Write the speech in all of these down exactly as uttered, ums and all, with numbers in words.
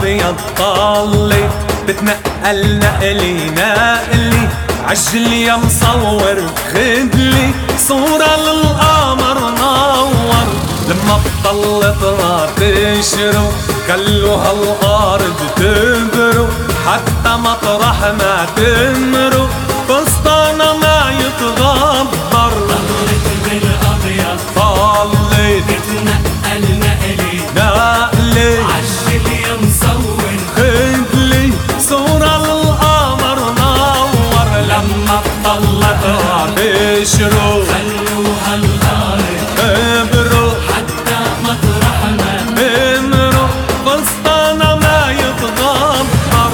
بالابيض طلي بتنقل نقلي نقلي عجل يا مصور خدلي صورة للقمر نور لما بطلتها تشرو خلوا هالارض تبرو حتى مطرح ما تمرو فستانة ما يتغبر. طلت بالابيض طلت بتنقل نقلي نقلي عجل يا مصور خدلي صورة للقمر نور لما بطلتها تشرو خلوها الارض تبرو حتى مطرح ما تمرو فستانة ما يتغبر.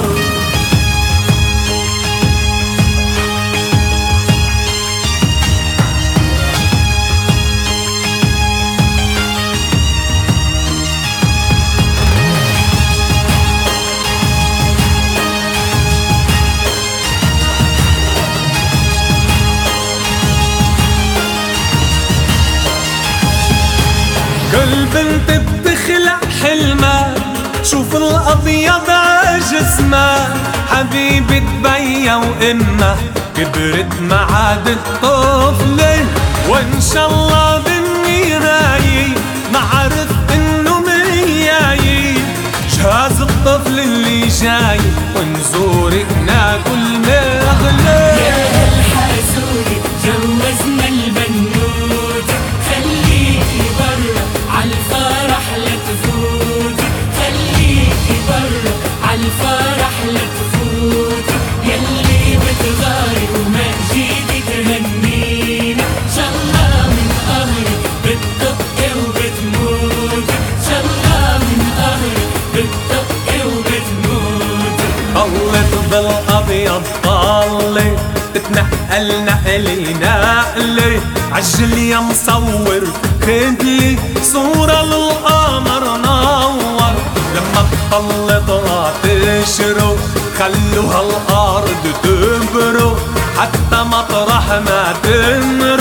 كل بنت بتخلق حلمها شوف الابيض عجسمها حبيبة بيا وامها كبرت ما عادت طفلة وان شاء الله بالنهاية ما عرف انه مياي جهاز الطفل اللي جاي ونزورك ناكل مغلى. يا الحسود جوزنا البنوت خليكي برا عالفرح لا تفوت خليكي برا عالفرح لا تفوت يلي بتغاري وما جيتي تهنينا شالله من قهرك بتدق وبتموت شالله من قهرك بتدق وبتموت. طلت بالابيض طلي تتنقل نقلي نقلي عجل يا مصور خدلي صورة للقمر نور لما بطلتها تشرو خلوها الارض تبرو حتى مطرح ما تمرو